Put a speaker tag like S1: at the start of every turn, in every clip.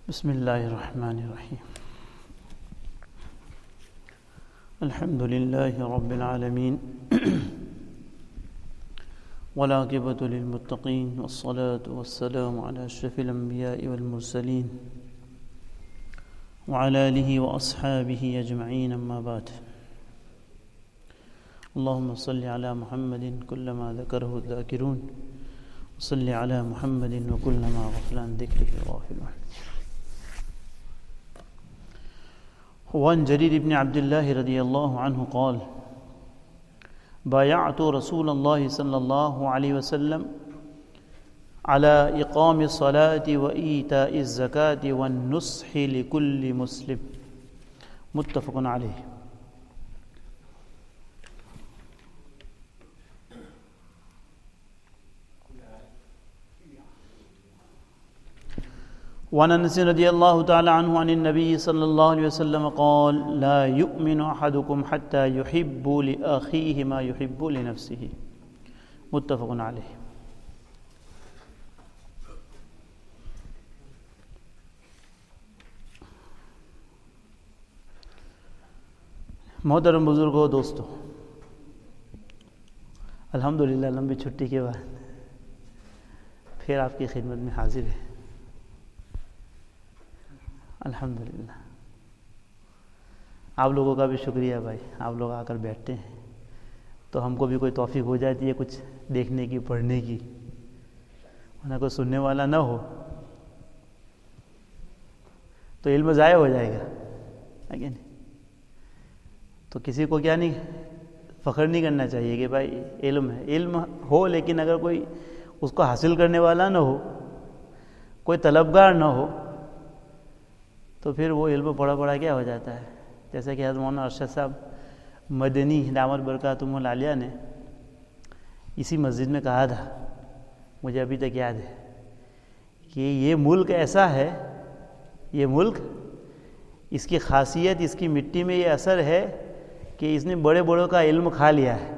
S1: بسم اللہ الرحمن الرحیم الحمد للہ رب العالمین والعاقبۃ للمتقین والصلاة والسلام علی اشرف الانبیاء والمرسلین وعلی آلہ واصحابہ اجمعین اما بعد اللہم صل علی محمد کلما ذکرہ الذاکرون وصل علی محمد وکلما غفل عن ذکرہ الغافلون. وعن جرير بن عبد الله رضي الله عنه قال بايعت رسول الله صلى الله عليه وسلم على إقام الصلاة وإيتاء الزكاة والنصح لكل مسلم متفق عليه. وعن انس رضی اللہ تعالی عنہ عن النبی صلی اللہ علیہ وسلم قال لا يؤمن احدكم حتى يحب لاخيه ما يحب لنفسه متفق علیہ. محترم بزرگوں، دوستو، الحمدللہ لمبی چھٹی کے بعد پھر آپ کی خدمت میں حاضر ہے. الحمدللہ آپ لوگوں کا بھی شکریہ بھائی، آپ لوگ آ کر بیٹھتے ہیں تو ہم کو بھی کوئی توفیق ہو جاتی ہے کچھ دیکھنے کی، پڑھنے کی، ورنہ کوئی سننے والا نہ ہو تو علم ضائع ہو جائے گا، ہے کہ نہیں؟ تو کسی کو کیا نہیں فخر نہیں کرنا چاہیے کہ بھائی علم ہے، علم ہو لیکن اگر کوئی اس کو حاصل کرنے والا نہ ہو، کوئی طلبگار نہ ہو، تو پھر وہ علم پڑھا کیا ہو جاتا ہے. جیسے کہ حضرت مولانا ارشد صاحب مدنی دامت برکاتہم العالیہ نے اسی مسجد میں کہا تھا، مجھے ابھی تک یاد ہے، کہ یہ ملک ایسا ہے، یہ ملک، اس کی خاصیت، اس کی مٹی میں یہ اثر ہے کہ اس نے بڑے بڑوں کا علم کھا لیا ہے.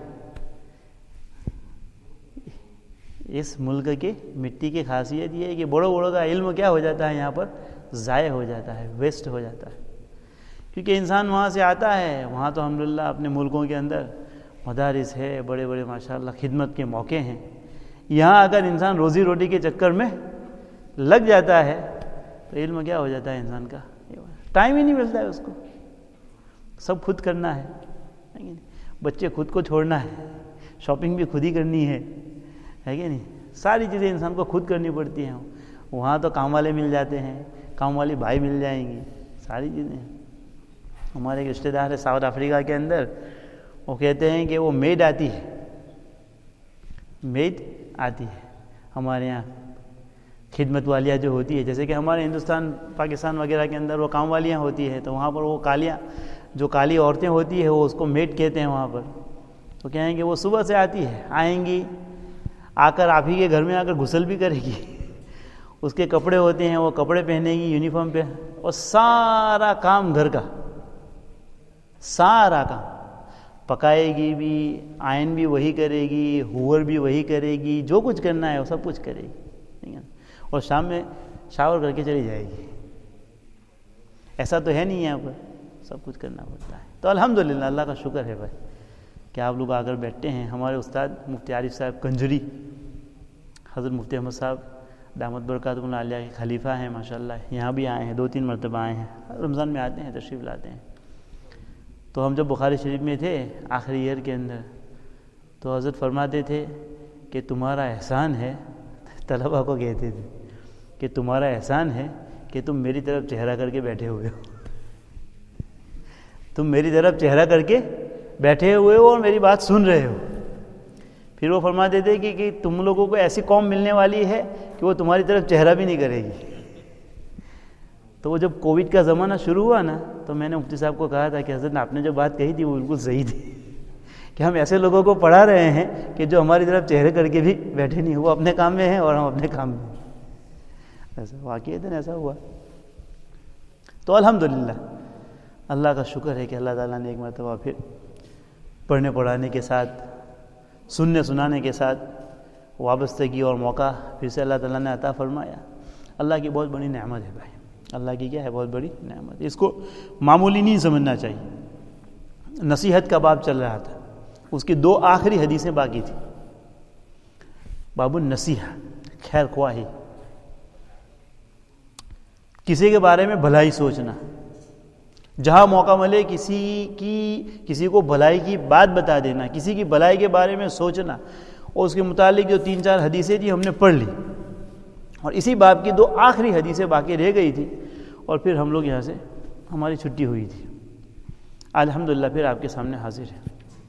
S1: اس ملک کی مٹی کی خاصیت یہ ہے کہ بڑوں بڑوں کا علم کیا ہو جاتا ہے، یہاں پر ضائع ہو جاتا ہے، ویسٹ ہو جاتا ہے. کیونکہ انسان وہاں سے آتا ہے، وہاں تو الحمدللہ اپنے ملکوں کے اندر مدارس ہے، بڑے بڑے ماشاءاللہ خدمت کے موقع ہیں. یہاں اگر انسان روزی روٹی کے چکر میں لگ جاتا ہے تو علم کیا ہو جاتا ہے انسان کا، ٹائم ہی نہیں ملتا ہے اس کو. سب خود کرنا ہے، بچے خود کو چھوڑنا ہے، شاپنگ بھی خود ہی کرنی ہے کہ نہیں؟ ساری چیزیں انسان کو خود کرنی پڑتی ہیں. وہاں تو کام والے مل جاتے ہیں، کام والی بھائی مل جائیں گی، ساری چیزیں. ہمارے ایک رشتہ دار ہے ساؤتھ افریقہ کے اندر، وہ کہتے ہیں کہ وہ میڈ آتی ہے ہمارے یہاں خدمت والیاں جو ہوتی ہے، جیسے کہ ہمارے ہندوستان پاکستان وغیرہ کے اندر وہ کام والیاں ہوتی ہیں، تو وہاں پر وہ جو کالی عورتیں ہوتی ہیں وہ اس کو میڈ کہتے ہیں وہاں پر. تو کہیں گے وہ صبح سے آتی ہے، آئیں گی، آ کر آپ ہی کے گھر میں آ کر غسل بھی کرے گی، اس کے کپڑے ہوتے ہیں وہ کپڑے پہنے گی، یونیفارم پہ، اور سارا کام گھر کا، سارا کام پکائے گی بھی، آئن بھی وہی کرے گی، ہوور بھی وہی کرے گی، جو کچھ کرنا ہے وہ سب کچھ کرے گی، اور شام میں شاور کر کے چلی جائے گی. ایسا تو ہے نہیں یہاں پر، سب کچھ کرنا پڑتا ہے. تو الحمدللہ اللہ کا شکر ہے بھائی کہ آپ لوگ آ کر بیٹھتے ہیں. ہمارے استاد مفتی عارف صاحب کنجری، حضرت مفتی احمد صاحب دامت برکاتہم العالیہ کے خلیفہ ہیں ماشاءاللہ، یہاں بھی آئے ہیں، 2-3 مرتبہ آئے ہیں، رمضان میں آتے ہیں، تشریف لاتے ہیں. تو ہم جب بخاری شریف میں تھے آخری ایئر کے اندر، تو حضرت فرماتے تھے کہ تمہارا احسان ہے، طلبہ کو کہتے تھے کہ تمہارا احسان ہے کہ تم میری طرف چہرہ کر کے بیٹھے ہوئے ہو، تم میری طرف چہرہ کر کے بیٹھے ہوئے ہو اور میری بات سن رہے ہو. پھر وہ فرماتے تھے کہ تم لوگوں کو ایسی قوم ملنے والی ہے کہ وہ تمہاری طرف چہرہ بھی نہیں کرے گی. تو وہ جب کووڈ کا زمانہ شروع ہوا نا، تو میں نے مفتی صاحب کو کہا تھا کہ حضرت آپ نے جو بات کہی تھی وہ بالکل صحیح تھی، کہ ہم ایسے لوگوں کو پڑھا رہے ہیں کہ جو ہماری طرف چہرے کر کے بھی بیٹھے نہیں، وہ اپنے کام میں ہیں اور ہم اپنے کام میں. ایسا واقعی ایسا ہوا. تو الحمدللہ اللہ کا شکر ہے کہ اللہ تعالیٰ نے ایک مرتبہ پھر پڑھنے پڑھانے کے ساتھ، سننے سنانے کے ساتھ وابستگی اور موقع پھر سے اللہ تعالیٰ نے عطا فرمایا. اللہ کی بہت بڑی نعمت ہے بھائی، اللہ کی کیا ہے بہت بڑی نعمت ہے. اس کو معمولی نہیں سمجھنا چاہیے. نصیحت کا باب چل رہا تھا, اس کی 2 آخری حدیثیں باقی تھی. باب النصیحہ, خیر خواہی, کسی کے بارے میں بھلائی سوچنا, جہاں موقع ملے کسی کو بھلائی کی بات بتا دینا, کسی کی بھلائی کے بارے میں سوچنا. اور اس کے متعلق جو 3-4 حدیثیں تھیں ہم نے پڑھ لی, اور اسی باب کی 2 آخری حدیثیں باقی رہ گئی تھی, اور پھر ہم لوگ یہاں سے ہماری چھٹی ہوئی تھی. الحمدللہ پھر آپ کے سامنے حاضر ہے.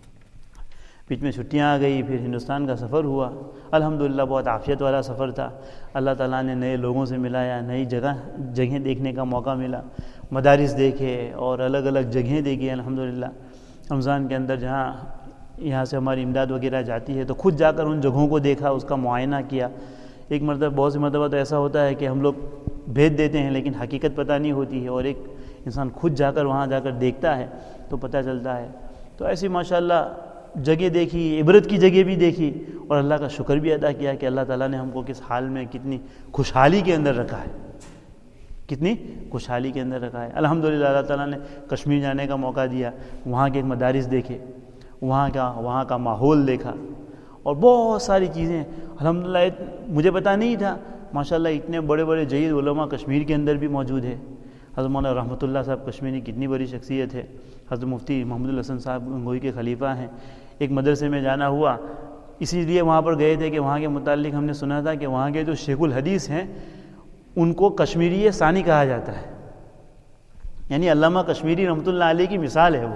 S1: بیچ میں چھٹیاں آ گئی, پھر ہندوستان کا سفر ہوا. الحمدللہ بہت عافیت والا سفر تھا. اللہ تعالیٰ نے نئے لوگوں سے ملایا, نئی جگہیں دیکھنے کا موقع ملا, مدارس دیکھے اور الگ الگ جگہیں دیکھی. الحمدللہ رمضان کے اندر جہاں یہاں سے ہماری امداد وغیرہ جاتی ہے تو خود جا کر ان جگہوں کو دیکھا, اس کا معائنہ کیا. ایک مرتبہ, بہت سی مرتبہ تو ایسا ہوتا ہے کہ ہم لوگ بھیج دیتے ہیں لیکن حقیقت پتہ نہیں ہوتی ہے, اور ایک انسان خود جا کر وہاں جا کر دیکھتا ہے تو پتہ چلتا ہے. تو ایسی ماشاءاللہ جگہ دیکھی, عبرت کی جگہ بھی دیکھی, اور اللہ کا شکر بھی ادا کیا کہ اللہ تعالیٰ نے ہم کو کس حال میں, کتنی خوشحالی کے اندر رکھا ہے, کتنی خوشحالی کے اندر رکھا ہے. الحمدللہ اللہ تعالیٰ نے کشمیر جانے کا موقع دیا, وہاں کے مدارس دیکھے, وہاں کا ماحول دیکھا, اور بہت ساری چیزیں. الحمدللہ مجھے پتہ نہیں تھا ماشاءاللہ اتنے بڑے بڑے جید علماء کشمیر کے اندر بھی موجود ہے. حضرت مولانا رحمۃ اللہ صاحب کشمیری کتنی بڑی شخصیت ہے. حضرت مفتی محمد الحسن صاحب گنگوئی کے خلیفہ ہیں. ایک مدرسے میں جانا ہوا, اسی لیے وہاں پر گئے تھے کہ وہاں کے متعلق ہم نے سنا تھا کہ وہاں کے جو شیخ الحدیث ہیں ان کو کشمیری ثانی کہا جاتا ہے. یعنی علامہ کشمیری رحمۃ اللہ علیہ کی مثال ہے. وہ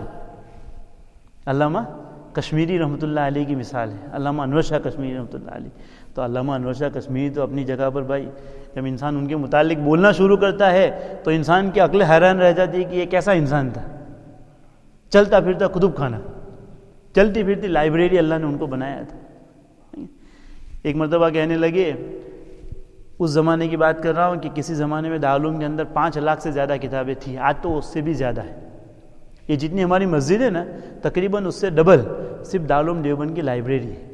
S1: علامہ کشمیری رحمۃ اللہ علیہ کی مثال ہے, علامہ انور شاہ کشمیری رحمۃ اللہ علیہ. تو علامہ انور شاہ کشمیری تو اپنی جگہ پر بھائی, جب انسان ان کے متعلق بولنا شروع کرتا ہے تو انسان کی عقل حیران رہ جاتی ہے کہ یہ کیسا انسان تھا. چلتا پھرتا کتب خانہ, چلتی پھرتی لائبریری اللہ نے ان کو بنایا تھا. ایک مرتبہ کہنے لگے, اس زمانے کی بات کر رہا ہوں کہ کسی زمانے میں دارالعلوم کے اندر 5 لاکھ سے زیادہ کتابیں تھیں, آج تو اس سے بھی زیادہ ہے. یہ جتنی ہماری مسجد ہے نا تقریباً اس سے ڈبل صرف دارالعلوم دیوبند کی لائبریری ہے.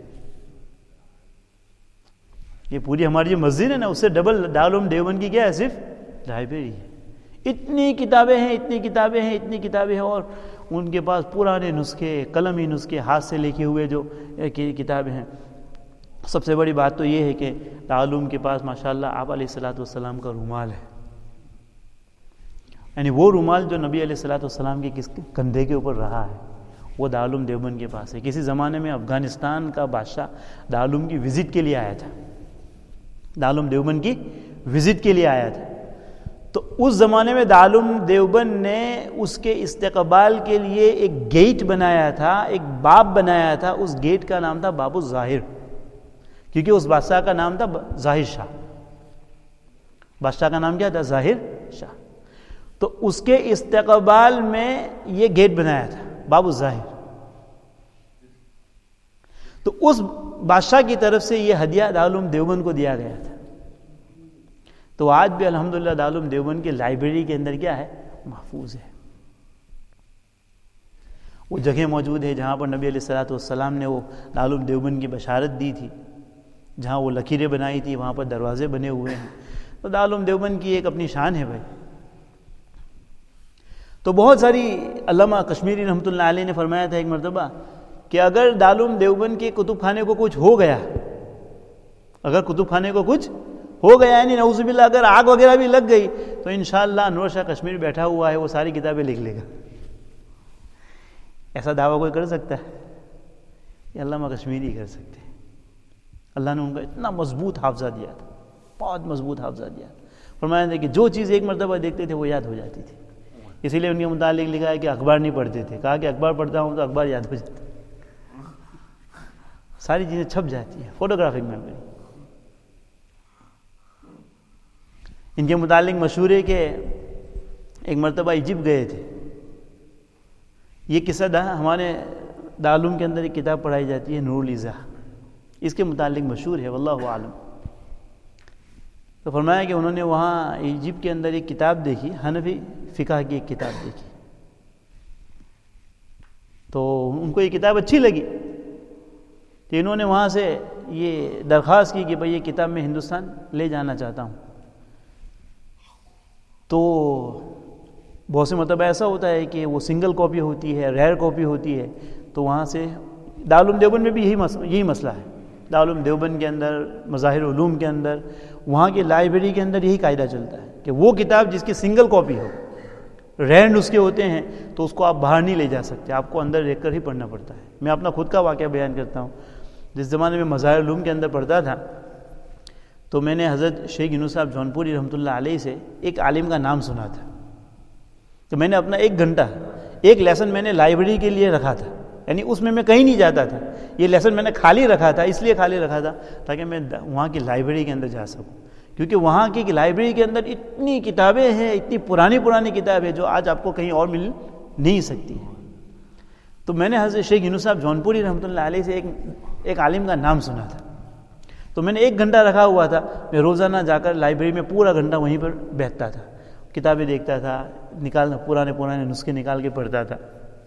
S1: یہ پوری ہماری جو مسجد ہے نا اس سے ڈبل دارالعلوم دیوبند کی کیا ہے, صرف لائبریری ہے. اتنی کتابیں ہیں, اتنی کتابیں ہیں, اتنی کتابیں ہیں, اور ان کے پاس پرانے نسخے, قلمی نسخے, ہاتھ سے لکھے ہوئے جو کتابیں ہیں. سب سے بڑی بات تو یہ ہے کہ دارالعلوم کے پاس ماشاءاللہ آپ علیہ الصلوۃ والسلام کا رومال ہے. یعنی وہ رومال جو نبی علیہ الصلوۃ والسلام کے کندھے کے اوپر رہا ہے وہ دارالعلوم دیوبند کے پاس ہے. کسی زمانے میں افغانستان کا بادشاہ دارالعلوم کی وزٹ کے لیے آیا تھا, دارالعلوم دیوبند کی وزٹ کے لیے آیا تھا. تو اس زمانے میں دارالعلوم دیوبند نے اس کے استقبال کے لیے ایک گیٹ بنایا تھا, ایک باب بنایا تھا. اس گیٹ کا نام تھا باب الظاہر, کیونکہ اس بادشاہ کا نام تھا ظاہر شاہ. بادشاہ کا نام کیا تھا؟ ظاہر شاہ. تو اس کے استقبال میں یہ گیٹ بنایا تھا باب الظاہر. تو اس بادشاہ کی طرف سے یہ ہدیہ دارالعلوم دیوبند کو دیا گیا تھا. تو آج بھی الحمدللہ دارالعلوم دیوبند کی لائبریری کے اندر کیا ہے؟ محفوظ ہے. وہ جگہ موجود ہے جہاں پر نبی علیہ الصلوۃ والسلام نے وہ دارالعلوم دیوبند کی بشارت دی تھی, جہاں وہ لکیریں بنائی تھی وہاں پر دروازے بنے ہوئے ہیں. تو دارالعلوم دیوبند کی ایک اپنی شان ہے بھائی. تو بہت ساری, علامہ کشمیری رحمۃ اللہ علیہ نے فرمایا تھا ایک مرتبہ کہ اگر دارالعلوم دیوبند کے کتب خانے کو کچھ ہو گیا, اگر کتب خانے کو کچھ ہو گیا, یعنی نعوذ باللہ اگر آگ وغیرہ بھی لگ گئی, تو انشاءاللہ انور شاہ کشمیری بیٹھا ہوا ہے, وہ ساری کتابیں لکھ لے گا. ایسا دعویٰ کوئی کر سکتا ہے؟ یہ علامہ کشمیری کر سکتے ہیں. اللہ نے ان کو اتنا مضبوط حافظہ دیا تھا, بہت مضبوط حافظہ دیا تھا. فرمایا تھا کہ جو چیز ایک مرتبہ دیکھتے تھے وہ یاد ہو جاتی تھی. اسی لیے ان کے متعلق لکھا ہے کہ اخبار نہیں پڑھتے تھے. کہا کہ اخبار پڑھتا ہوں تو اخبار یاد ہو جاتا, ساری چیزیں چھپ جاتی ہیں. Photographic memory. ان کے متعلق مشہور ہے کہ ایک مرتبہ ایجپٹ گئے تھے. یہ قصہ ہمارے دارالعلوم کے اندر ایک کتاب پڑھائی جاتی ہے نور الایضاح, اس کے متعلق مشہور ہے, واللہ اعلم. تو فرمایا کہ انہوں نے وہاں ایجپٹ کے اندر ایک کتاب دیکھی, حنفی فقہ کی ایک کتاب دیکھی. تو ان کو یہ کتاب اچھی لگی, تو انہوں نے وہاں سے یہ درخواست کی کہ بھئی یہ کتاب میں ہندوستان لے جانا چاہتا ہوں. تو بہت سے مرتبہ ایسا ہوتا ہے کہ وہ سنگل کاپی ہوتی ہے، ریئر کاپی ہوتی ہے، تو وہاں سے دارالعلوم دیوبند میں بھی یہی مسئلہ ہے. دارالعلوم دیوبند کے اندر، مظاہر علوم کے اندر، وہاں کی لائبریری کے اندر یہی قاعدہ چلتا ہے کہ وہ کتاب جس کی سنگل کاپی ہو، رینڈ اس کے ہوتے ہیں، تو اس کو آپ باہر نہیں لے جا سکتے، آپ کو اندر دیکھ کر ہی پڑھنا پڑتا ہے. میں اپنا خود کا واقعہ بیان کرتا ہوں. جس زمانے میں مظاہر علوم کے اندر پڑھتا تھا تو میں نے حضرت شیخ یونس صاحب جونپوری رحمۃ اللہ علیہ سے ایک عالم کا نام سنا تھا. تو میں نے اپنا 1 گھنٹہ ایک لیسن میں نے لائبریری کے لیے رکھا تھا، یعنی اس میں کہیں نہیں جاتا تھا. یہ لیسن میں نے خالی رکھا تھا، اس لیے خالی رکھا تھا تاکہ میں وہاں کی لائبریری کے اندر جا سکوں، کیونکہ وہاں کی لائبریری کے اندر اتنی کتابیں ہیں، اتنی پرانی کتابیں جو آج آپ کو کہیں اور مل نہیں سکتی ہیں. تو میں نے حضرت شیخ یونس صاحب جونپوری رحمۃ اللہ علیہ سے ایک عالم کا نام سنا تھا. تو میں نے 1 گھنٹہ رکھا ہوا تھا. میں روزانہ جا کر لائبریری میں پورا گھنٹہ وہیں پر بیٹھتا تھا، کتابیں دیکھتا تھا، پرانے نسخے نکال کے پڑھتا تھا.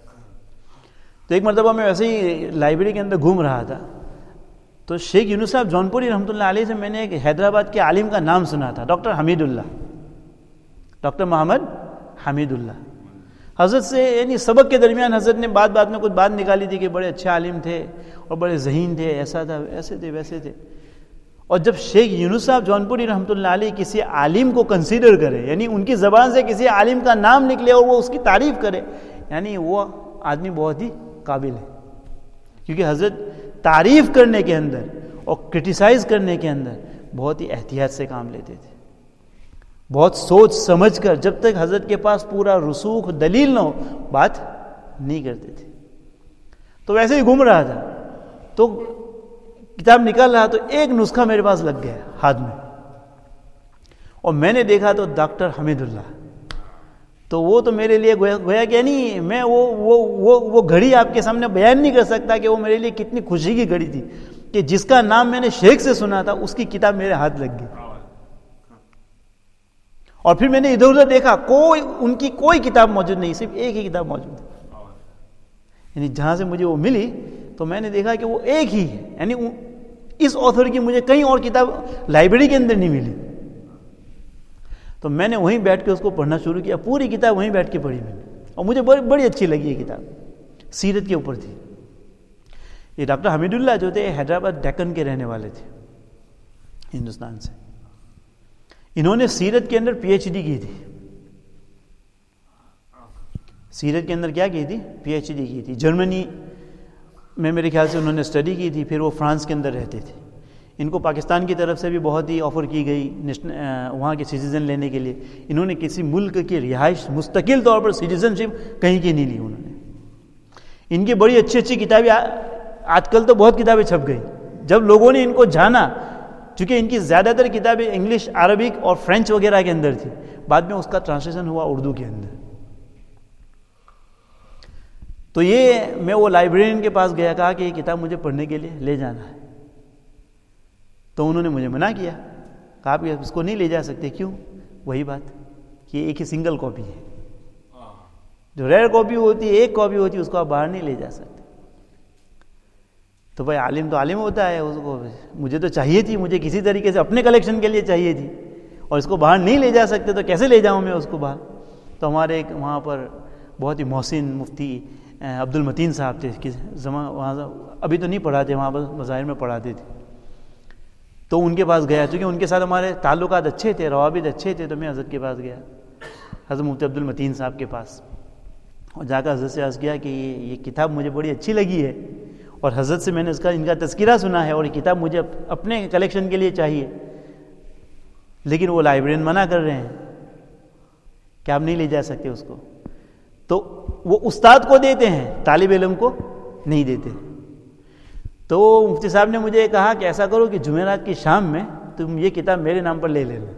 S1: تو ایک مرتبہ میں ویسے ہی لائبریری کے اندر گھوم رہا تھا، تو شیخ یونس صاحب جونپوری رحمۃ اللہ علیہ سے میں نے ایک حیدرآباد کے عالم کا نام سنا تھا، ڈاکٹر حمید اللہ، ڈاکٹر محمد حمید اللہ. حضرت سے یعنی سبق کے درمیان حضرت نے بات میں کچھ بات نکالی تھی کہ بڑے اچھے عالم تھے اور بڑے ذہین تھے، ایسا تھا، ایسے تھے، ویسے تھے. اور جب شیخ یونس صاحب جونپوری رحمۃ اللہ علیہ کسی عالم کو کنسیڈر کرے، یعنی ان کی زبان سے کسی عالم کا نام نکلے اور وہ اس کی تعریف کرے، یعنی وہ آدمی بہت ہی قابل ہے. کیونکہ حضرت تعریف کرنے کے اندر اور کرٹیسائز کرنے کے اندر بہت ہی احتیاط سے کام لیتے تھے، بہت سوچ سمجھ کر. جب تک حضرت کے پاس پورا رسوخ دلیل نہ ہو بات نہیں کرتے تھے. تو ویسے ہی گھوم رہا تھا تو کتاب نکال رہا تو ایک نسخہ میرے پاس لگ گیا ہاتھ میں، اور میں نے دیکھا تو ڈاکٹر حمید اللہ. تو وہ تو میرے لیے گویا کہ نہیں، میں وہ گھڑی آپ کے سامنے بیان نہیں کر سکتا کہ وہ میرے لیے کتنی خوشی کی گھڑی تھی کہ جس کا نام میں نے شیخ سے سنا تھا اس کی کتاب میرے ہاتھ لگ گئی. اور پھر میں نے ادھر ادھر دیکھا، ان کی کوئی کتاب موجود نہیں، صرف ایک ہی کتاب موجود ہے. یعنی جہاں سے مجھے وہ ملی تو میں نے دیکھا کہ وہ ایک ہی ہے، یعنی اس آتھر کی مجھے کہیں اور کتاب لائبریری کے اندر نہیں ملی. تو میں نے وہیں بیٹھ کے اس کو پڑھنا شروع کیا، پوری کتاب وہیں بیٹھ کے پڑھی میں نے، اور مجھے بڑی اچھی لگی یہ کتاب. سیرت کے اوپر تھی. یہ ڈاکٹر حمید اللہ جو تھے حیدرآباد ڈیکن کے رہنے والے تھے، ہندوستان سے. انہوں نے سیرت کے اندر پی ایچ ڈی کی تھی. سیرت کے اندر کیا کی تھی؟ پی ایچ ڈی کی تھی. جرمنی میں میرے خیال سے انہوں نے اسٹڈی کی تھی، پھر وہ فرانس کے اندر رہتے تھے. ان کو پاکستان کی طرف سے بھی بہت ہی آفر کی گئی وہاں کے سٹیزن لینے کے لیے. انہوں نے کسی ملک کی رہائش مستقل طور پر سٹیزن شپ کہیں کی نہیں لی انہوں نے. ان کی بڑی اچھی کتابیں، آج کل تو بہت کتابیں چھپ گئی. جب لوگوں نے ان کو جانا، چونکہ ان کی زیادہ تر کتابیں انگلش، عربک اور فرینچ وغیرہ کے اندر تھی، بعد میں اس کا ٹرانسلیشن ہوا اردو کے اندر. تو یہ میں وہ لائبریرین کے پاس گیا، کہا کہ یہ کتاب مجھے پڑھنے کے لیے لے جانا ہے. تو انہوں نے مجھے منع کیا، کہا آپ اس کو نہیں لے جا سکتے. کیوں؟ وہی بات کہ ایک ہی سنگل کاپی ہے. جو ریئر کاپی ہوتی ہے، ایک کاپی ہوتی ہے، اس کو آپ باہر نہیں لے جا سکتے. تو بھائی عالم تو عالم ہوتا ہے، اس کو مجھے تو چاہیے تھی، مجھے کسی طریقے سے اپنے کلیکشن کے لیے چاہیے تھی، اور اس کو باہر نہیں لے جا سکتے تو کیسے لے جاؤں میں اس کو باہر. تو ہمارے ایک وہاں پر بہت ہی محسن مفتی عبد المتین صاحب تھے، وہاں ابھی تو نہیں پڑھاتے، وہاں پر مظاہر میں پڑھاتے تھے. تو ان کے پاس گیا، چونکہ ان کے ساتھ ہمارے تعلقات اچھے تھے، روابط اچھے تھے. تو میں حضرت کے پاس گیا، حضرت مفتی عبد المتین صاحب کے پاس، اور جا کر حضرت سے عرض کیا کہ یہ کتاب مجھے بڑی اچھی لگی ہے، اور حضرت سے میں نے ان کا تذکرہ سنا ہے، اور یہ کتاب مجھے اپنے کلیکشن کے لیے چاہیے، لیکن وہ لائبریرین منع کر رہے ہیں کہ آپ نہیں لے جا سکتے اس کو. تو وہ استاد کو دیتے ہیں، طالب علم کو نہیں دیتے. تو مفتی صاحب نے مجھے کہا کہ ایسا کرو کہ جمعرات کی شام میں تم یہ کتاب میرے نام پر لے لینا.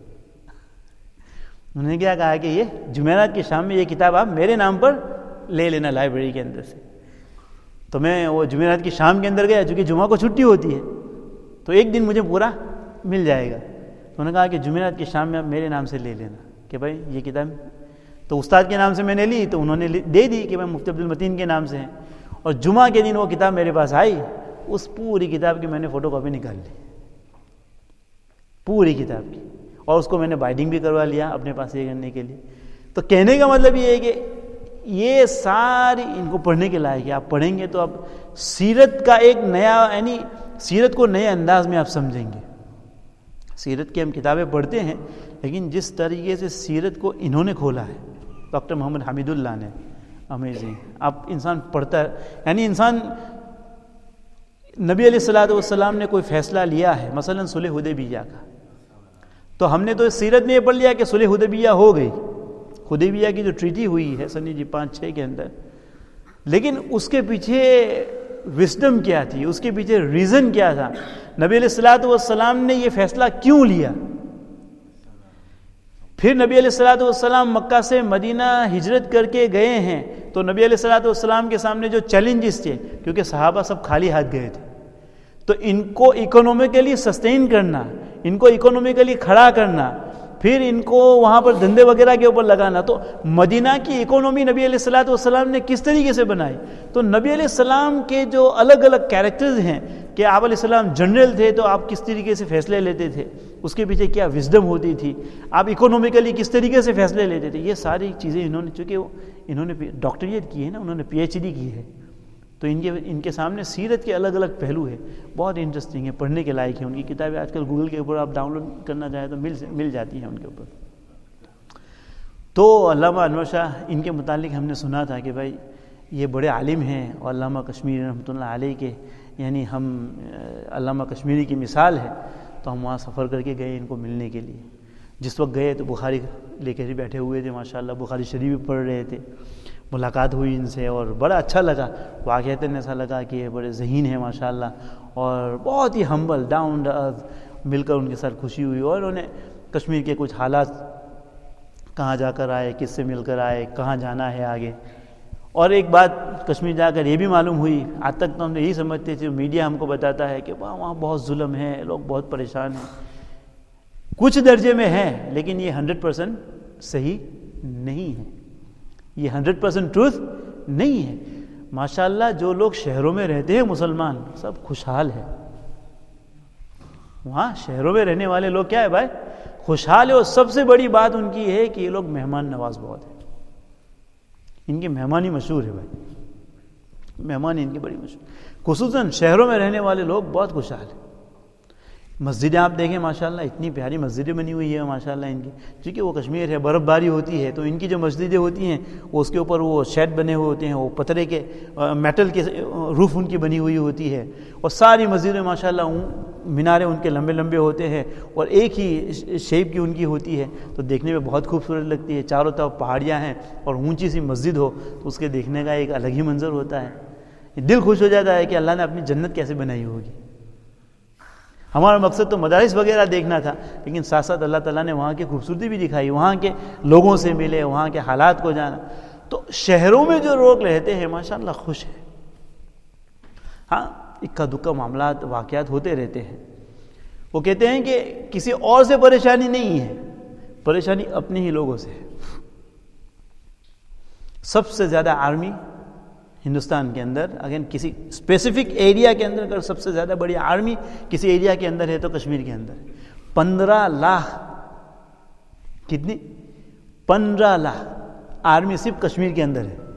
S1: انہوں نے کیا کہا کہ یہ جمعرات کی شام میں یہ کتاب آپ میرے نام پر لے لینا لائبریری کے اندر سے. تو میں وہ جمعرات کی شام کے اندر گیا، چونکہ جمعہ کو چھٹی ہوتی ہے تو ایک دن مجھے پورا مل جائے گا. تو انہوں نے کہا کہ جمعرات کی شام میں آپ میرے نام سے لے لینا کہ بھائی یہ کتاب. تو استاد کے نام سے میں نے لی، تو انہوں نے دے دی کہ میں مفتی عبد المتین کے نام سے ہیں. اور جمعہ کے دن وہ کتاب میرے پاس آئی، اس پوری کتاب کی میں نے فوٹو کاپی نکال لی، پوری کتاب کی. اور اس کو میں نے بائنڈنگ بھی کروا لیا اپنے پاس یہ کرنے کے لیے. تو کہنے کا مطلب یہ ہے کہ یہ ساری ان کو پڑھنے کے لائق ہے. آپ پڑھیں گے تو آپ سیرت کا ایک نیا یعنی سیرت کو نئے انداز میں آپ سمجھیں گے. سیرت کی ہم کتابیں پڑھتے ہیں لیکن جس طریقے سے سیرت کو انہوں نے کھولا ہے ڈاکٹر محمد حمید اللہ نے, امیزنگ. آپ انسان پڑھتا ہے یعنی انسان نبی علیہ الصلوۃ والسلام نے کوئی فیصلہ لیا ہے مثلا صلح حدیبیہ کا, تو ہم نے تو سیرت میں یہ پڑھ لیا کہ صلح حدیبیہ ہو گئی. حدیبیہ کی جو ٹریٹی ہوئی ہے سن 5-6 کے اندر, لیکن اس کے پیچھے وزڈم کیا تھی, اس کے پیچھے ریزن کیا تھا, نبی علیہ الصلوۃ والسلام نے یہ فیصلہ کیوں لیا. پھر نبی علیہ الصلوۃ والسلام مکہ سے مدینہ ہجرت کر کے گئے ہیں تو نبی علیہ الصلوۃ والسلام کے سامنے جو چیلنجز تھے, کیونکہ صحابہ سب خالی ہاتھ گئے تھے, تو ان کو اکنومیکلی سسٹین کرنا, ان کو اکنومیکلی کھڑا کرنا, پھر ان کو وہاں پر دھندے وغیرہ کے اوپر لگانا. تو مدینہ کی اکانومی نبی علیہ الصلوۃ والسلام نے کس طریقے سے بنائی. تو نبی علیہ السلام کے جو الگ الگ کیریکٹرز ہیں کہ آپ علیہ السلام جنرل تھے تو آپ کس طریقے سے فیصلے لیتے تھے, اس کے پیچھے کیا وزڈم ہوتی تھی, آپ اکنومیکلی کس طریقے سے فیصلے لیتے تھے, یہ ساری چیزیں انہوں نے, چونکہ انہوں نے ڈاکٹریٹ کی ہے نا, انہوں نے PhD کی ہے, تو ان کے سامنے سیرت کے الگ الگ پہلو ہیں, بہت انٹرسٹنگ ہے, پڑھنے کے لائق ہیں. ان کی کتابیں آج کل گوگل کے اوپر آپ ڈاؤن لوڈ کرنا چاہیں تو مل جاتی ہیں ان کے اوپر. تو علامہ انور شاہ ان کے متعلق ہم نے سنا تھا کہ بھائی یہ بڑے عالم ہیں, اور علامہ کشمیری رحمۃ اللہ علیہ کے یعنی ہم علامہ کشمیری کی مثال ہے, تو ہم وہاں سفر کر کے گئے ان کو ملنے کے لیے. جس وقت گئے تو بخاری لے کے بیٹھے ہوئے تھے, ماشاءاللہ بخاری شریف بھی پڑھ رہے تھے. ملاقات ہوئی ان سے اور بڑا اچھا لگا, واقعتاً ایسا لگا کہ یہ بڑے ذہین ہیں ماشاءاللہ, اور بہت ہی ہمبل ڈاؤن ٹو ارتھ. مل کر ان کے ساتھ خوشی ہوئی, اور انہوں نے کشمیر کے کچھ حالات, کہاں جا کر آئے, کس سے مل کر آئے, کہاں جانا ہے آگے. اور ایک بات کشمیر جا کر یہ بھی معلوم ہوئی, آج تک تو ہم نے یہی سمجھتے تھے, میڈیا ہم کو بتاتا ہے کہ وہاں بہت ظلم ہے, لوگ بہت پریشان ہیں. کچھ درجے میں ہے, لیکن یہ 100% صحیح نہیں ہے, یہ 100% ٹروتھ نہیں ہے. ماشاءاللہ جو لوگ شہروں میں رہتے ہیں مسلمان, سب خوشحال ہیں. وہاں شہروں میں رہنے والے لوگ کیا ہے بھائی, خوشحال ہے. اور سب سے بڑی بات ان کی ہے کہ یہ لوگ مہمان نواز بہت ہیں. ان کی مہمانی مشہور ہے بھائی, مہمانی ان کی بڑی مشہور, خصوصاً شہروں میں رہنے والے لوگ بہت خوشحال ہیں. مسجدیں آپ دیکھیں ماشاءاللہ, اتنی پیاری مسجدیں بنی ہوئی ہے ماشاءاللہ ان کی, کیونکہ وہ کشمیر ہے, برف باری ہوتی ہے, تو ان کی جو مسجدیں ہوتی ہیں وہ اس کے اوپر وہ شیڈ بنے ہوئے ہوتے ہیں, وہ پتھرے کے میٹل کے روف ان کی بنی ہوئی ہوتی ہے, اور ساری مسجدیں ماشاءاللہ مینارے ان کے لمبے لمبے ہوتے ہیں, اور ایک ہی شیپ کی ان کی ہوتی ہے, تو دیکھنے میں بہت خوبصورت لگتی ہے. چاروں طرف پہاڑیاں ہیں اور اونچی سی مسجد ہو, تو اس کے دیکھنے کا ایک الگ ہی منظر ہوتا ہے. دل خوش ہو جاتا ہے کہ اللہ نے اپنی جنت کیسے بنائی ہوگی. ہمارا مقصد تو مدارس وغیرہ دیکھنا تھا, لیکن ساتھ ساتھ اللہ تعالیٰ نے وہاں کی خوبصورتی بھی دکھائی, وہاں کے لوگوں سے ملے, وہاں کے حالات کو جانا. تو شہروں میں جو لوگ رہتے ہیں ماشاءاللہ خوش ہیں. ہاں اکا دکا معاملات واقعات ہوتے رہتے ہیں. وہ کہتے ہیں کہ کسی اور سے پریشانی نہیں ہے, پریشانی اپنے ہی لوگوں سے ہے. سب سے زیادہ آرمی ہندوستان کے اندر, اگر کسی اسپیسیفک ایریا کے اندر اگر سب سے زیادہ بڑی آرمی کسی ایریا کے اندر ہے تو کشمیر کے اندر 15 لاکھ. کتنی؟ 15 لاکھ آرمی صرف کشمیر کے اندر ہے.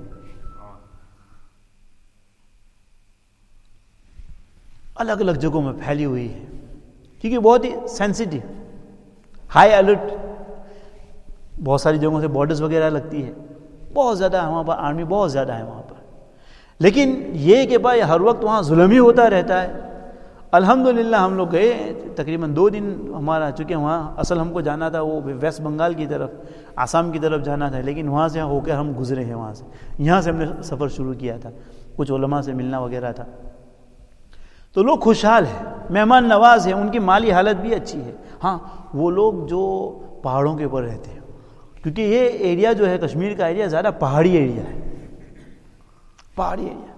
S1: الگ الگ جگہوں میں پھیلی ہوئی ہے, کیونکہ بہت ہی سینسیٹیو, ہائی الرٹ. بہت ساری جگہوں سے بارڈرز وغیرہ لگتی ہے, بہت زیادہ ہے وہاں پر آرمی, بہت زیادہ ہے وہاں پر. لیکن یہ کہ بھائی ہر وقت وہاں ظلم ہی ہوتا رہتا ہے. الحمدللہ ہم لوگ گئے تقریباً 2 دن ہمارا, چونکہ وہاں اصل ہم کو جانا تھا وہ ویسٹ بنگال کی طرف, آسام کی طرف جانا تھا, لیکن وہاں سے ہو کر ہم گزرے ہیں. وہاں سے یہاں سے ہم نے سفر شروع کیا تھا, کچھ علماء سے ملنا وغیرہ تھا. تو لوگ خوشحال ہیں, مہمان نواز ہیں, ان کی مالی حالت بھی اچھی ہے. ہاں وہ لوگ جو پہاڑوں کے اوپر رہتے ہیں, کیونکہ یہ ایریا جو ہے کشمیر کا ایریا زیادہ پہاڑی ایریا ہے, پہاڑی ایریا.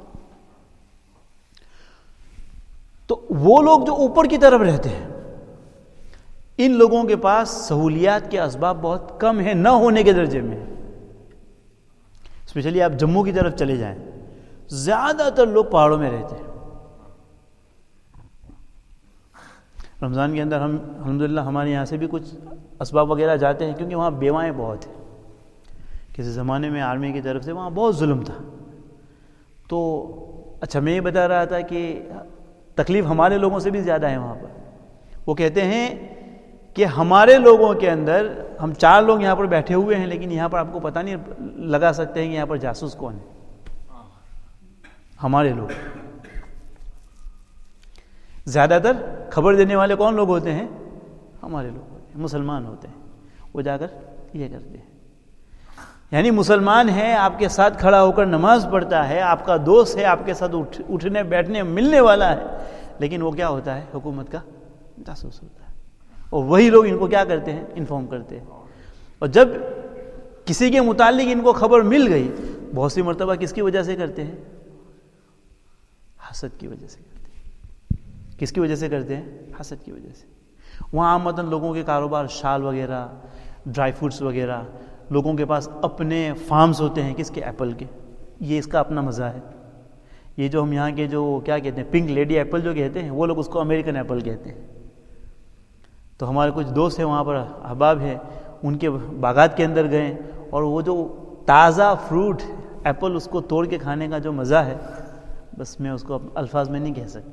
S1: تو وہ لوگ جو اوپر کی طرف رہتے ہیں, ان لوگوں کے پاس سہولیات کے اسباب بہت کم ہیں, نہ ہونے کے درجے میں. اسپیشلی آپ جموں کی طرف چلے جائیں, زیادہ تر لوگ پہاڑوں میں رہتے ہیں. رمضان کے اندر ہم الحمدللہ ہمارے یہاں سے بھی کچھ اسباب وغیرہ جاتے ہیں، کیونکہ وہاں بیوائیں بہت ہیں. کسی زمانے میں آرمی کی طرف سے وہاں بہت ظلم تھا. تو اچھا میں یہ بتا رہا تھا کہ تکلیف ہمارے لوگوں سے بھی زیادہ ہے وہاں پر. وہ کہتے ہیں کہ ہمارے لوگوں کے اندر ہم 4 لوگ یہاں پر بیٹھے ہوئے ہیں، لیکن یہاں پر آپ کو پتہ نہیں لگا سکتے ہیں کہ یہاں پر جاسوس کون ہے. ہمارے لوگ زیادہ تر خبر دینے والے کون لوگ ہوتے ہیں؟ ہمارے لوگ ہوتے ہیں، مسلمان ہوتے ہیں. وہ جا کر یہ کرتے ہیں. یعنی مسلمان ہے، آپ کے ساتھ کھڑا ہو کر نماز پڑھتا ہے، آپ کا دوست ہے، آپ کے ساتھ اٹھنے بیٹھنے ملنے والا ہے، لیکن وہ کیا ہوتا ہے؟ حکومت کا جاسوس ہوتا ہے. اور وہی لوگ ان کو کیا کرتے ہیں؟ انفارم کرتے ہیں. اور جب کسی کے متعلق ان کو خبر مل گئی، بہت سی مرتبہ کس کی وجہ سے کرتے ہیں؟ حسد کی وجہ سے کرتے ہیں. کس کی وجہ سے کرتے ہیں؟ حسد کی وجہ سے. وہاں عامةً لوگوں کے کاروبار شال وغیرہ، ڈرائی فروٹس وغیرہ، لوگوں کے پاس اپنے فارمز ہوتے ہیں. کس کے؟ ایپل کے. یہ اس کا اپنا مزہ ہے. یہ جو ہم یہاں کے جو کیا کہتے ہیں، پنک لیڈی ایپل جو کہتے ہیں، وہ لوگ اس کو امریکن ایپل کہتے ہیں. تو ہمارے کچھ دوست ہیں وہاں پر، احباب ہیں، ان کے باغات کے اندر گئے، اور وہ جو تازہ فروٹ ایپل اس کو توڑ کے کھانے کا جو مزہ ہے، بس میں اس کو الفاظ میں نہیں کہہ سکتا.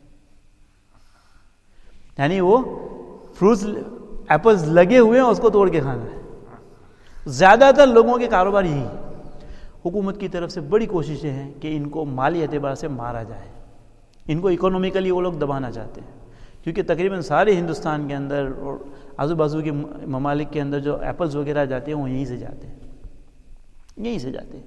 S1: یعنی وہ فروٹس ایپلز لگے ہوئے ہیں، اس کو توڑ کے کھانا ہے. زیادہ تر لوگوں کے کاروبار یہی ہے. حکومت کی طرف سے بڑی کوششیں ہیں کہ ان کو مالی اعتبار سے مارا جائے. ان کو اکنومیکلی وہ لوگ دبانا چاہتے ہیں، کیونکہ تقریباً سارے ہندوستان کے اندر اور آزو بازو کے ممالک کے اندر جو ایپلز وغیرہ جاتے ہیں وہ یہیں سے جاتے ہیں، یہیں سے جاتے ہیں.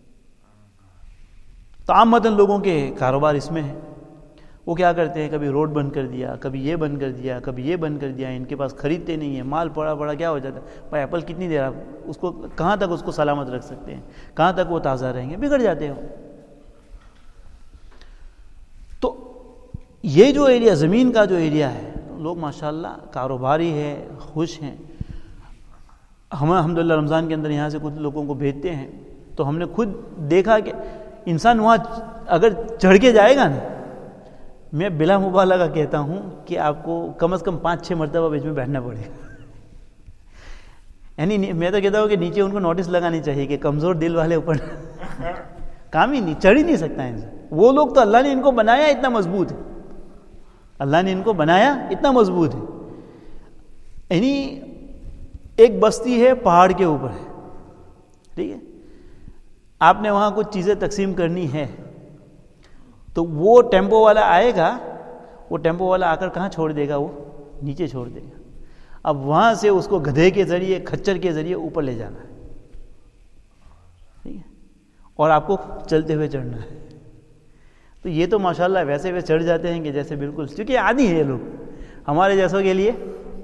S1: تو عامةً لوگوں کے کاروبار اس میں ہے. وہ کیا کرتے ہیں؟ کبھی روڈ بند کر دیا، کبھی یہ بند کر دیا، کبھی یہ بند کر دیا. ان کے پاس خریدتے نہیں ہیں، مال پڑا پڑا کیا ہو جاتا ہے. بھائی ایپل کتنی دیر آپ اس کو کہاں تک اس کو سلامت رکھ سکتے ہیں؟ کہاں تک وہ تازہ رہیں گے؟ بگڑ جاتے ہو. تو یہ جو ایریا، زمین کا جو ایریا ہے، لوگ ماشاءاللہ کاروباری ہے، خوش ہیں. ہم الحمدللہ رمضان کے اندر یہاں سے کچھ لوگوں کو بھیجتے ہیں، تو ہم نے خود دیکھا کہ انسان وہاں اگر چڑھ کے جائے گا نا، میں بلا مبالغہ کہتا ہوں کہ آپ کو کم از کم 5-6 مرتبہ بیچ میں بیٹھنا پڑے گا. یعنی میں تو کہتا ہوں کہ نیچے ان کو نوٹس لگانی چاہیے کہ کمزور دل والے اوپر کام ہی نہیں، چڑھ ہی نہیں سکتا انسان. وہ لوگ تو اللہ نے ان کو بنایا اتنا مضبوط ہے، اللہ نے ان کو بنایا اتنا مضبوط ہے. یعنی ایک بستی ہے پہاڑ کے اوپر ہے، ٹھیک ہے، آپ نے وہاں کچھ چیزیں تقسیم کرنی ہے، تو وہ ٹیمپو والا آئے گا، وہ ٹیمپو والا آ کر کہاں چھوڑ دے گا؟ وہ نیچے چھوڑ دے گا. اب وہاں سے اس کو گدھے کے ذریعے، کھچر کے ذریعے اوپر لے جانا ہے، ٹھیک ہے، اور آپ کو چلتے ہوئے چڑھنا ہے. تو یہ تو ماشاءاللہ ویسے ویسے چڑھ جاتے ہیں کہ جیسے بالکل، کیونکہ عادی ہے یہ لوگ. ہمارے جیسوں کے لیے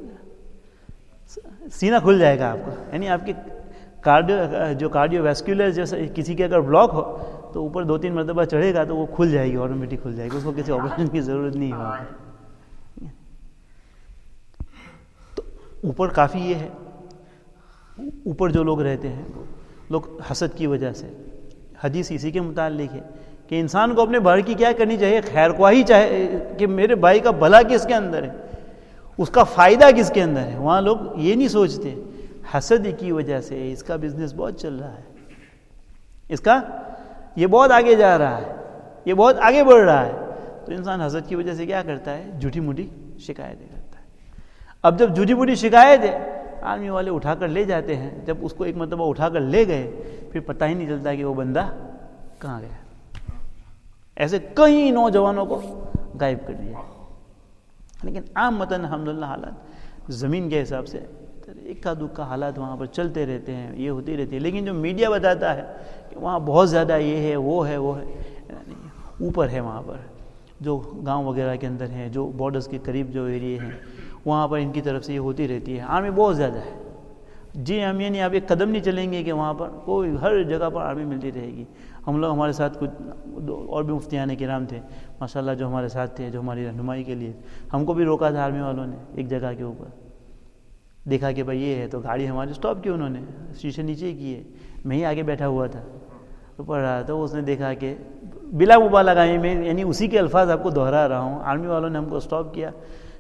S1: سینہ کھل جائے گا آپ کا. یعنی آپ کی کارڈیو ویسکولر جیسے کسی کے اگر بلاک ہو تو اوپر 2-3 مرتبہ چڑھے گا تو وہ کھل جائے گی، آٹومیٹک کھل جائے گی، اس کو کسی آپریشن کی ضرورت نہیں ہے. تو اوپر کافی یہ ہے، اوپر جو لوگ رہتے ہیں لوگ حسد کی وجہ سے، حدیث اسی کے متعلق ہے کہ انسان کو اپنے بھائی کی کیا کرنی چاہیے؟ خیر خواہی چاہے کہ میرے بھائی کا بھلا کس کے اندر ہے، اس کا فائدہ کس کے اندر ہے. وہاں لوگ یہ نہیں سوچتے. حسد کی وجہ سے اس کا بزنس بہت چل رہا ہے، اس کا یہ بہت آگے جا رہا ہے، یہ بہت آگے بڑھ رہا ہے. تو انسان حسد کی وجہ سے کیا کرتا ہے؟ جھوٹی موٹی شکایتیں کرتا ہے. اب جب جھوٹی موٹی شکایت ہے، آرمی والے اٹھا کر لے جاتے ہیں. جب اس کو ایک مرتبہ اٹھا کر لے گئے، پھر پتہ ہی نہیں چلتا کہ وہ بندہ کہاں گیا. ایسے کئی نوجوانوں کو غائب کر دیا. لیکن عامةً الحمدللہ حالات زمین کے حساب سے اکا دکا حالات وہاں پر چلتے رہتے ہیں، یہ ہوتی رہتی ہے. لیکن جو میڈیا بتاتا ہے کہ وہاں بہت زیادہ یہ ہے، وہ ہے، وہ ہے، اوپر ہے. وہاں پر جو گاؤں وغیرہ کے اندر ہیں، جو بارڈرز کے قریب جو ایریے ہیں، وہاں پر ان کی طرف سے یہ ہوتی رہتی ہے. آرمی بہت زیادہ ہے. جی ہم یہ نہیں، آپ ایک قدم نہیں چلیں گے کہ وہاں پر کوئی، ہر جگہ پر آرمی ملتی رہے گی. ہم لوگ، ہمارے ساتھ کچھ اور بھی مفتیان کرام تھے ماشاءاللہ جو ہمارے ساتھ تھے، جو ہماری رہنمائی کے لیے. ہم کو بھی روکا تھا آرمی والوں نے ایک جگہ کے اوپر. دیکھا کہ بھائی یہ ہے، تو گاڑی ہماری اسٹاپ کی، انہوں نے شیشے نیچے کیے. میں ہی آگے بیٹھا ہوا تھا تو پڑھ رہا تھا. اس نے دیکھا کہ بلا مبالغہ میں، یعنی اسی کے الفاظ آپ کو دہرا رہا ہوں، آرمی والوں نے ہم کو اسٹاپ کیا.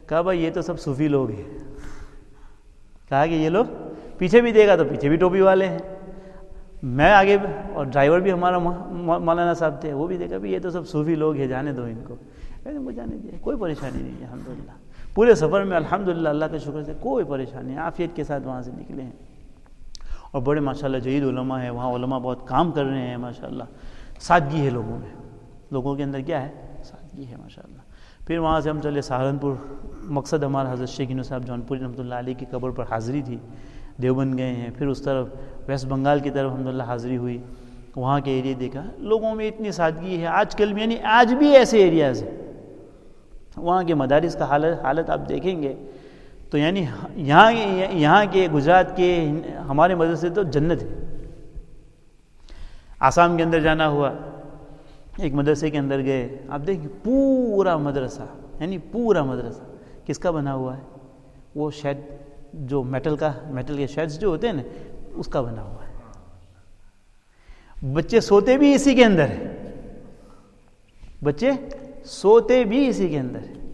S1: کہا بھائی یہ تو سب صوفی لوگ ہیں. کہا کہ یہ لوگ, پیچھے بھی دیکھا تو پیچھے بھی ٹوپی والے ہیں, میں آگے, اور ڈرائیور بھی ہمارا مولانا صاحب تھے, وہ بھی دیکھا بھی یہ تو سب صوفی لوگ ہیں, جانے دو ان کو. وہ جانے دیا, کوئی پریشانی نہیں ہے الحمدللہ. پورے سفر میں الحمدللہ اللہ کے شکر سے کوئی پریشانی, عافیت کے ساتھ وہاں سے نکلے ہیں. اور بڑے ماشاءاللہ جدید علماء ہیں وہاں, علماء بہت کام کر رہے ہیں ماشاءاللہ. سادگی ہے لوگوں میں, لوگوں کے اندر کیا ہے, سادگی ہے ماشاءاللہ. پھر وہاں سے ہم چلے سہارنپور. مقصد ہمارا حضرت شیخ انو صاحب جونپوری رحمۃ اللہ علیہ کی قبر پر حاضری تھی. دیوبند گئے ہیں, پھر اس طرف ویسٹ بنگال کی طرف الحمدللہ حاضری ہوئی, وہاں کے ایریے دیکھا. لوگوں میں اتنی سادگی ہے آج کل, یعنی آج بھی ایسے ایریاز ہیں. وہاں کے مدارس کا حالت آپ دیکھیں گے تو یعنی یہاں کے گجرات کے ہمارے مدرسے تو جنت ہے. آسام کے اندر جانا ہوا, ایک مدرسے کے اندر گئے, آپ دیکھیں پورا مدرسہ, یعنی پورا مدرسہ کس کا بنا ہوا ہے, وہ شیڈ جو میٹل کے شیڈز جو ہوتے ہیں نا, اس کا بنا ہوا ہے. بچے سوتے بھی اسی کے اندر ہیں, بچے سوتے بھی اسی کے اندر ہے.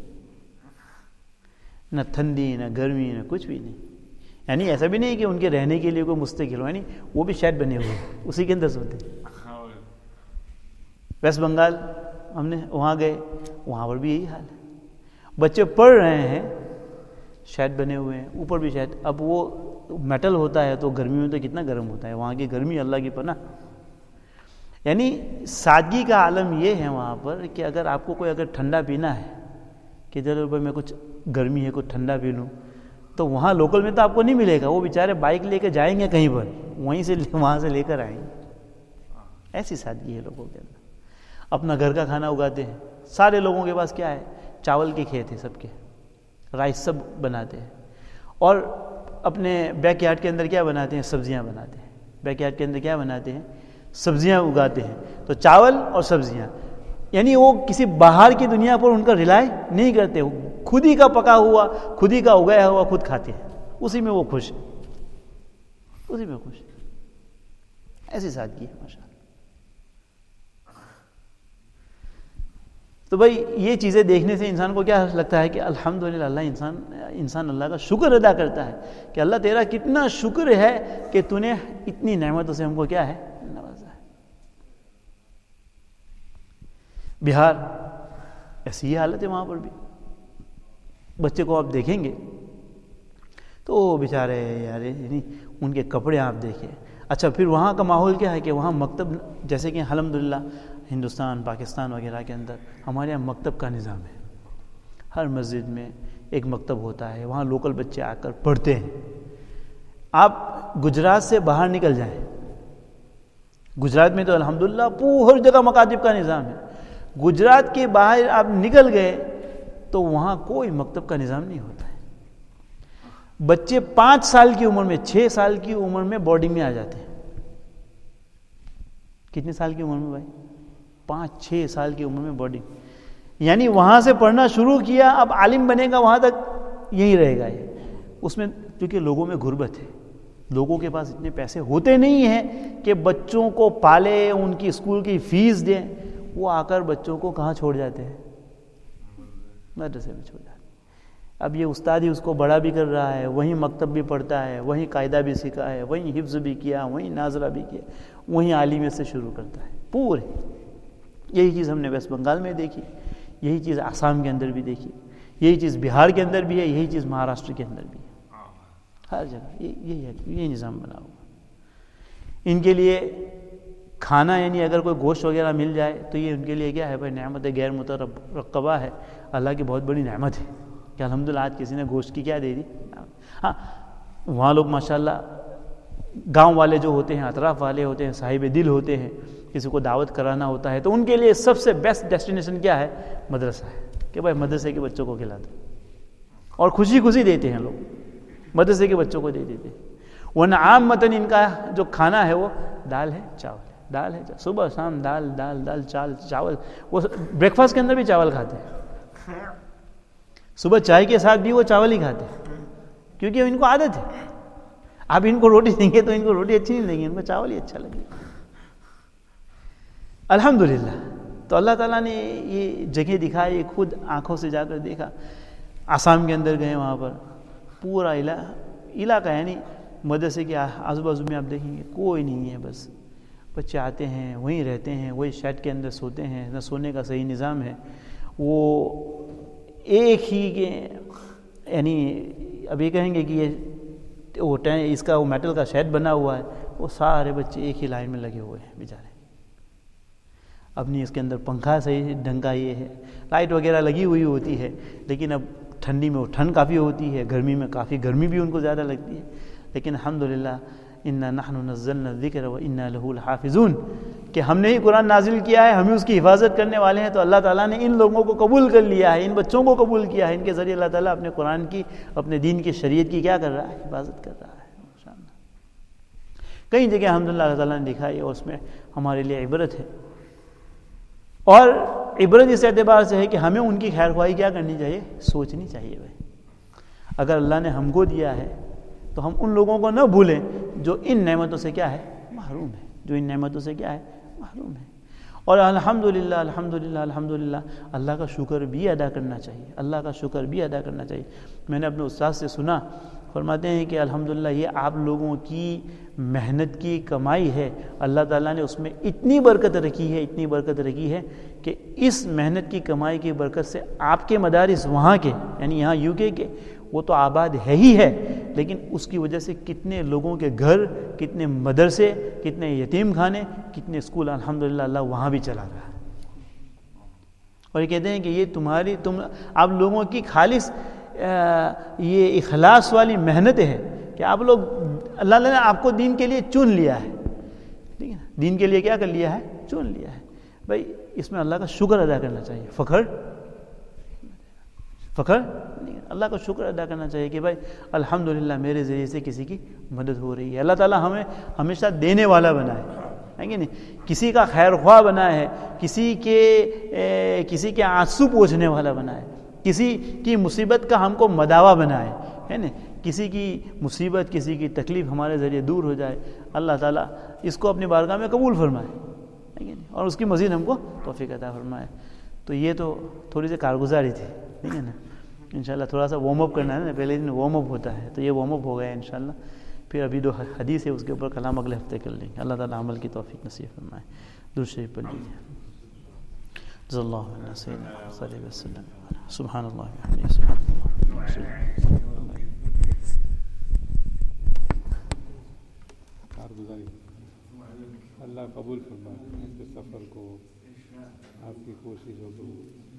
S1: نہ ٹھنڈی نہ گرمی نہ کچھ بھی نہیں. یعنی ایسا بھی نہیں کہ ان کے رہنے کے لیے کوئی مستقل ہو, یعنی وہ بھی شیڈ بنے ہوئے ہیں, اسی کے اندر سوتے. ویسٹ بنگال ہم نے وہاں گئے, وہاں پر بھی یہی حال ہے. بچے پڑھ رہے ہیں, شیڈ بنے ہوئے ہیں, اوپر بھی شیڈ. اب وہ میٹل ہوتا ہے تو گرمی میں تو کتنا گرم ہوتا ہے, وہاں کی گرمی اللہ کی پناہ. یعنی سادگی کا عالم یہ ہے وہاں پر کہ اگر آپ کو کوئی ٹھنڈا پینا ہے کہ چلو میں کچھ گرمی ہے کچھ ٹھنڈا پی لوں, تو وہاں لوکل میں تو آپ کو نہیں ملے گا. وہ بیچارے بائک لے کے جائیں گے کہیں پر, وہاں سے لے کر آئیں گے. ایسی سادگی ہے لوگوں کے اندر. اپنا گھر کا کھانا اگاتے ہیں. سارے لوگوں کے پاس کیا ہے, چاول کے کھیت ہیں سب کے, رائس سب بناتے ہیں. اور اپنے بیک یارڈ کے اندر کیا بناتے ہیں, سبزیاں بناتے ہیں. بیک یارڈ کے اندر کیا بناتے ہیں, سبزیاں اگاتے ہیں. تو چاول اور سبزیاں, یعنی وہ کسی باہر کی دنیا پر ان کا ریلائی نہیں کرتے. خود ہی کا پکا ہوا, خود ہی کا اگایا ہوا خود کھاتے ہیں, اسی میں وہ خوش, اسی میں خوش. ایسی سادگی ہے ماشاءاللہ. تو بھائی یہ چیزیں دیکھنے سے انسان کو کیا لگتا ہے کہ الحمدللہ اللہ, انسان اللہ کا شکر ادا کرتا ہے کہ اللہ تیرا کتنا شکر ہے کہ تو نے اتنی نعمتوں سے ہم کو کیا ہے, نوازا ہے. بہار ایسی ہی حالت ہے, وہاں پر بھی بچے کو آپ دیکھیں گے تو بیچارے یار, یعنی ان کے کپڑے آپ دیکھیں. اچھا پھر وہاں کا ماحول کیا ہے کہ وہاں مکتب, جیسے کہ الحمدللہ ہندوستان پاکستان وغیرہ کے اندر ہمارے یہاں مکتب کا نظام ہے. ہر مسجد میں ایک مکتب ہوتا ہے, وہاں لوکل بچے آ کر پڑھتے ہیں. آپ گجرات سے باہر نکل جائیں, گجرات میں تو الحمدللہ ہر جگہ مکاتب کا نظام ہے. گجرات کے باہر آپ نکل گئے تو وہاں کوئی مکتب کا نظام نہیں ہوتا ہے. بچے 5 سال کی عمر میں, 6 سال کی عمر میں بورڈنگ میں آ جاتے ہیں. کتنے سال کی عمر میں بھائی, 5-6 سال کی عمر میں بورڈنگ. یعنی وہاں سے پڑھنا شروع کیا, اب عالم بنے گا وہاں تک یہی رہے گا. یہ اس میں کیونکہ لوگوں میں غربت ہے, لوگوں کے پاس اتنے پیسے ہوتے نہیں ہیں کہ بچوں کو پالے, ان کی اسکول کی فیس دیں. وہ آ کر بچوں کو کہاں چھوڑ جاتے ہیں, مدرسے میں چھوڑ جاتے ہیں. اب یہ استاد ہی اس کو بڑا بھی کر رہا ہے, وہیں مکتب بھی پڑھتا ہے, وہیں قاعدہ بھی سیکھا ہے, وہیں حفظ بھی کیا, وہیں ناظرہ بھی کیا, وہیں عالمیت سے شروع کرتا ہے پورے. یہی چیز ہم نے ویسٹ بنگال میں دیکھی, یہی چیز آسام کے اندر بھی دیکھی, یہی چیز بہار کے اندر بھی ہے, یہی چیز مہاراشٹر کے اندر بھی ہے. ہر جگہ یہی نظام بنا ہوا. ان کے لیے کھانا, یعنی اگر کوئی گوشت وغیرہ مل جائے تو یہ ان کے لیے کیا ہے بھائی, نعمت غیر مترقبہ ہے, اللہ کی بہت بڑی نعمت ہے کہ الحمدللہ آج کسی نے گوشت کی کیا دے دی. ہاں وہاں لوگ ماشاءاللہ گاؤں والے جو ہوتے ہیں, اطراف والے ہوتے ہیں, صاحب دل ہوتے ہیں, کسی کو دعوت کرانا ہوتا ہے تو ان کے لیے سب سے بیسٹ ڈیسٹینیشن کیا ہے, مدرسہ ہے. کہ بھائی مدرسے کے بچوں کو کھلا دو, اور خوشی خوشی دیتے ہیں لوگ, مدرسے کے بچوں کو دے دیتے ہیں. ورنہ عام متن ان کا جو کھانا ہے وہ دال ہے چاول ہے, دال ہے صبح شام دال دال دال چاول. وہ بریک فاسٹ کے اندر بھی چاول کھاتے ہیں, صبح چائے کے ساتھ بھی وہ چاول ہی کھاتے ہیں, کیونکہ ان کو عادت ہے. آپ ان کو روٹی دیں گے تو ان کو روٹی اچھی نہیں لگے, ان کو چاول ہی اچھا لگے. الحمدللہ. تو اللہ تعالیٰ نے یہ جگہ دکھائی, خود آنکھوں سے جا کر دیکھا. آسام کے اندر گئے، وہاں پر پورا علاقہ یعنی مدرسے کے آزو بازو میں آپ دیکھیں گے کوئی نہیں ہے، بس بچے آتے ہیں وہیں رہتے ہیں، وہی شیڈ کے اندر سوتے ہیں، نہ سونے کا صحیح نظام ہے، وہ ایک ہی کے یعنی اب یہ کہیں گے کہ یہ وہ اس کا وہ میٹل کا شیڈ بنا ہوا ہے، وہ سارے بچے ایک ہی لائن میں لگے ہوئے ہیں بیچارے، اب نہیں اس کے اندر پنکھا صحیح ڈھنگ کا یہ ہے، لائٹ وغیرہ لگی ہوئی ہوتی ہے، لیکن اب ٹھنڈی میں وہ ٹھنڈ کافی ہوتی ہے، گرمی میں کافی گرمی بھی ان کو زیادہ لگتی ہے، لیکن الحمدللہ انا نحن نزلنا الذکر وانا له لحافظون، کہ ہم نے ہی قرآن نازل کیا ہے، ہم ہی اس کی حفاظت کرنے والے ہیں، تو اللہ تعالیٰ نے ان لوگوں کو قبول کر لیا ہے، ان بچوں کو قبول کیا ہے، ان کے ذریعے اللہ تعالیٰ اپنے قرآن کی، اپنے دین کی شریعت کی کیا کر رہا ہے، حفاظت کر رہا ہے۔ کئی جگہ الحمدللہ اللہ تعالیٰ نے دکھائی اور اس میں ہمارے لیے عبرت ہے، اور عبرت اس اعتبار سے ہے کہ ہمیں ان کی خیر خواہی کیا کرنی چاہیے، سوچنی چاہیے بھائی، اگر اللہ نے ہم کو دیا ہے تو ہم ان لوگوں کو نہ بھولیں جو ان نعمتوں سے کیا ہے، محروم ہے، جو ان نعمتوں سے کیا ہے، محروم ہے، اور الحمدللہ الحمدللہ الحمدللہ اللہ کا شکر بھی ادا کرنا چاہیے، اللہ کا شکر بھی ادا کرنا چاہیے۔ میں نے اپنے استاد سے سنا، فرماتے ہیں کہ الحمدللہ یہ آپ لوگوں کی محنت کی کمائی ہے، اللہ تعالیٰ نے اس میں اتنی برکت رکھی ہے، اتنی برکت رکھی ہے کہ اس محنت کی کمائی کی برکت سے آپ کے مدارس وہاں کے یعنی یہاں یو کے وہ تو آباد ہے ہی ہے، لیکن اس کی وجہ سے کتنے لوگوں کے گھر، کتنے مدرسے، کتنے یتیم خانے، کتنے اسکول الحمدللہ اللہ وہاں بھی چلا رہا ہے، اور یہ کہتے ہیں کہ یہ آپ لوگوں کی خالص یہ اخلاص والی محنتیں ہیں کہ آپ لوگ اللہ نے آپ کو دین کے لیے چن لیا ہے، ٹھیک ہے نا، دین کے لیے کیا کر لیا ہے، چن لیا ہے بھائی، اس میں اللہ کا شکر ادا کرنا چاہیے، فخر اللہ کا شکر ادا کرنا چاہیے کہ بھائی الحمدللہ میرے ذریعے سے کسی کی مدد ہو رہی ہے، اللہ تعالیٰ ہمیں ہمیشہ دینے والا بنا ہے کہ نہیں، کسی کا خیر خواہ بنا ہے، کسی کے آنسو پوچھنے والا بنا ہے، کسی کی مصیبت کا ہم کو مداوا بنا ہے نا، کسی کی مصیبت، کسی کی تکلیف ہمارے ذریعے دور ہو جائے، اللہ تعالیٰ اس کو اپنی بارگاہ میں قبول فرمائے اور اس کی مزید ہم کو توفیق عطا فرمائے۔ تو یہ تو تھوڑی سی کارگزاری تھی، ٹھیک ہے نا، انشاءاللہ تھوڑا سا وارم اپ کرنا ہے نا، پہلے دن وارم اپ ہوتا ہے، تو یہ وارم اپ ہو گیا انشاءاللہ، پھر ابھی 2 حدیث ہے اس کے اوپر کلام اگلے ہفتے کر لیں گے، اللہ تعالیٰ عمل کی توفیق نصیب فرمائے۔ درود شریف پڑھ لیجیے۔ جزا اللہ علیہ سیدنا صلی اللہ علیہ وسلم، سبحان اللہ وبحمدہ، سبحان اللہ۔
S2: کارگزاری اللہ قبول فرمائے، اس کے سفر کو، آپ کی کوششوں کو